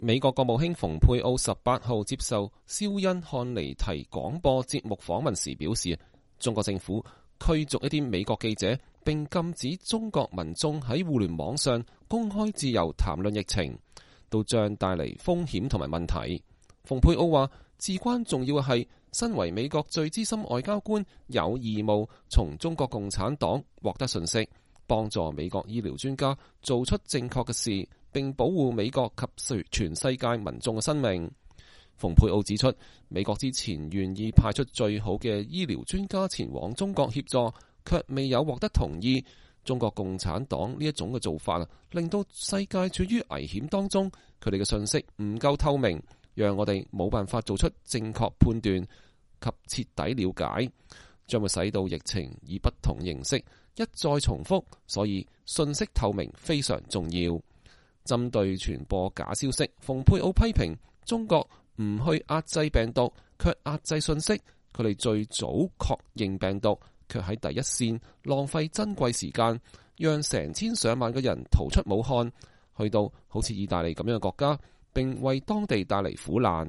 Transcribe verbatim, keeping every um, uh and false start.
美國國務卿蓬佩奧十八號接受肖恩漢尼提廣播節目訪問時表示，中國政府驅逐一啲美國記者，並禁止中國民眾喺互聯網上公開自由談論疫情，都將帶嚟風險同埋問題。蓬佩奧話，至關重要嘅係，身為美國最資深外交官，有義務從中國共產黨獲得信息，幫助美國醫療專家做出正確嘅事，並保護美國及全世界民眾嘅生命。蓬佩奧指出，美國之前願意派出最好嘅醫療專家前往中國協助，卻未有獲得同意。中國共產黨呢一種嘅做法，令到世界處於危險當中。佢哋嘅信息唔夠透明，讓我哋冇辦法做出正確判斷及徹底了解，將會使到疫情以不同形式一再重複。所以信息透明非常重要。針對傳播假消息，蓬佩奧批評中國唔去壓制病毒，卻壓制信息。佢哋最早確認病毒，卻喺第一線浪費珍貴時間，讓成千上萬嘅人逃出武漢，去到好似意大利咁樣嘅國家，並為當地帶嚟苦難。